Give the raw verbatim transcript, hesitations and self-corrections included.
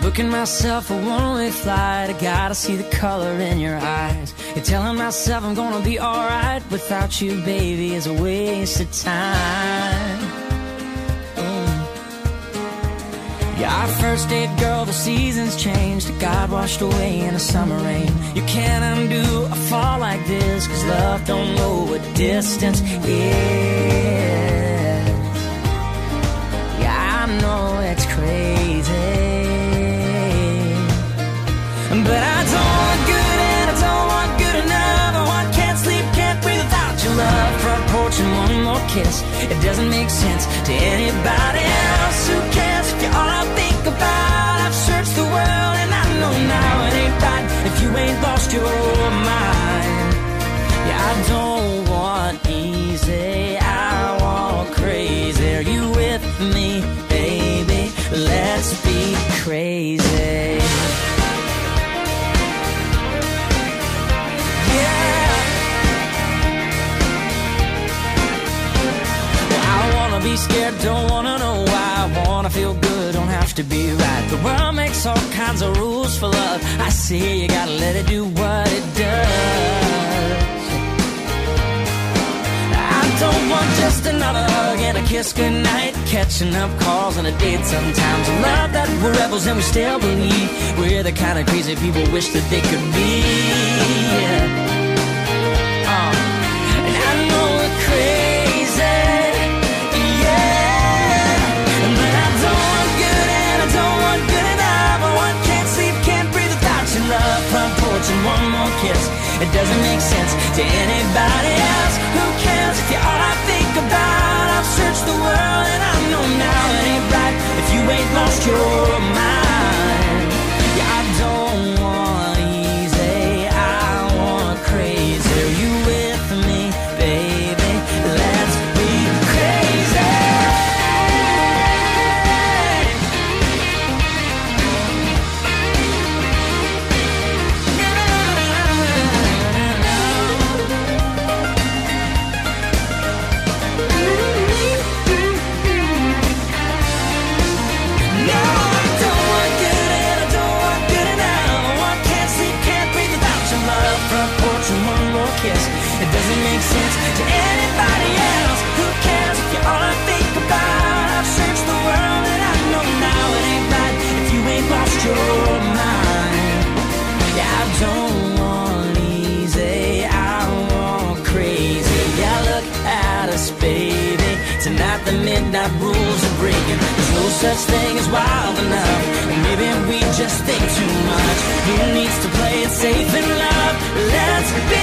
Booking myself a one-way flight. I gotta see the color in your eyes. You're telling myself I'm gonna be alright. Without you, baby, is a waste of time. Mm. Yeah, our first date, girl, the seasons changed. God washed away in a summer rain. You can't undo a fall like this, cause love don't know what distance is. Yeah, I know it's crazy, but I don't want good and I don't want good enough. I want can't sleep, can't breathe without your love. Front porch and one more kiss. It doesn't make sense to anybody else. Who cares if you're all I think about? I've searched the world and I know now it ain't right if you ain't lost your mind. Yeah, I don't want easy, I want crazy. Are you with me, baby? Let's be crazy. Be scared, don't wanna know why. I wanna feel good, don't have to be right. The world makes all kinds of rules for love. I see you gotta let it do what it does. I don't want just another hug and a kiss goodnight. Catching up calls and a date sometimes. I love that we're rebels and we still believe we're the kind of crazy people wish that they could be. uh, And I know we're crazy, front porch and one more kiss. It doesn't make sense to anybody else. Who cares if you're all I think about? I've searched the world and I know now it ain't right if you ain't lost your mind. Yeah, I don't want easy, I want crazy. Are you with me, baby? Let's be crazy. It doesn't make sense to anybody else. Who cares if you're all I think about? I've searched the world and I know now it ain't right if you ain't lost your mind. Yeah, I don't want easy, I want crazy. Yeah, look at us, baby. Tonight the midnight rules are breaking. There's no such thing as wild enough. And maybe we just think too much. Who needs to play it safe in love? Let's be